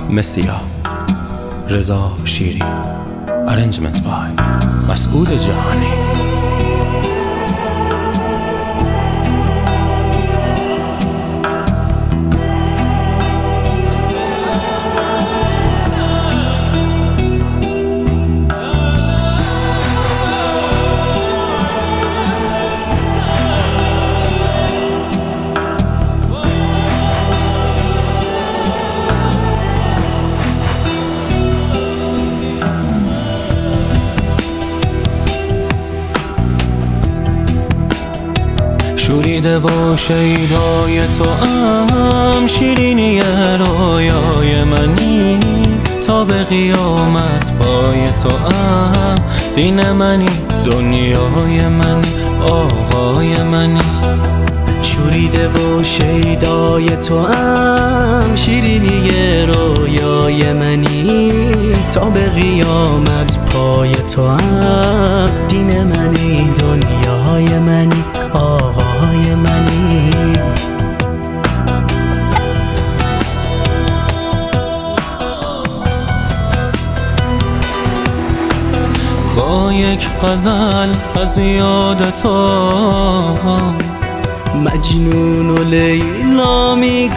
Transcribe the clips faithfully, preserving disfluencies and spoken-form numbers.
مسیا رضا شیری ارنجمنت بای مسعود جهانی. شوریده و شیدای تو ام، شیرینی رویای منی، تا به قیامت پای تو ام، دین منی دنیای منی آقای منی. شوریده و شیدای تو ام، شیرینی رویای منی، تا به قیامت پای تو ام، دین منی دنیای منی آقای منی. با یک غزل از یاد تو مجنون و لیلا می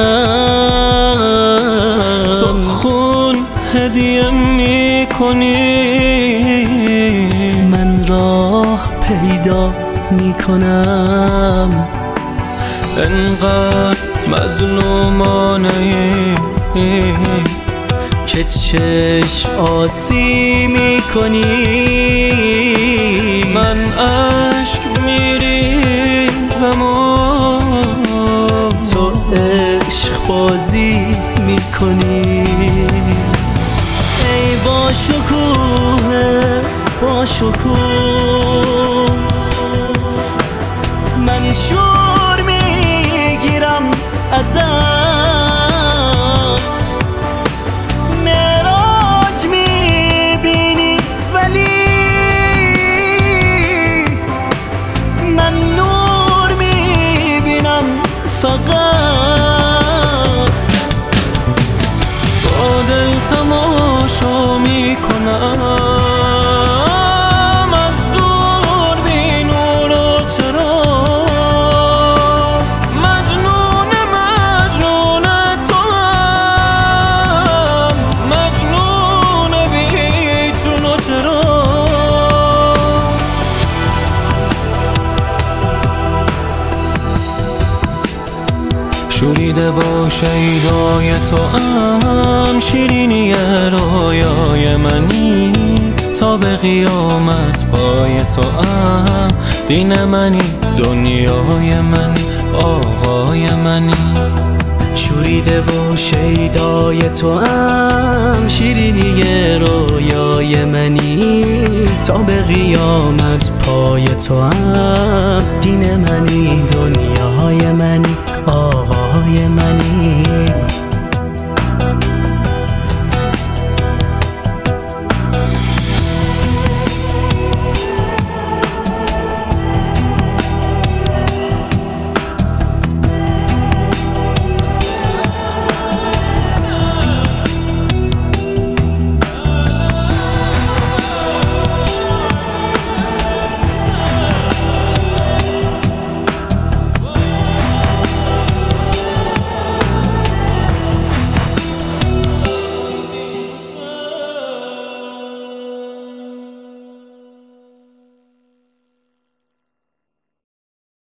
کنم، تو خون هدیه می کنی، من راه پیدا می کنم. انقدر مظلومانه که چشم آسی می کنی، من عشق می ریزم و تو عشق بازی می کنی. ای با شکوه با شکوه من شور می گیرم ازت، معراج می بینی ولی من نور می بینم فقط. با دل تماشا می کنم از دور بی نور و چراغ، مجنون مجنون تو هم، مجنون بی چون و چرا. شوریده و شیدای تو ام، شیرینی رویای منی، تا به قیامت پای تو ام، دین منی دنیای منی آقای منی. شوریده و شیدای تو ام، شیرینی رویای منی، تا به قیامت پای تو ام، دین منی دنیای منی آقای منی.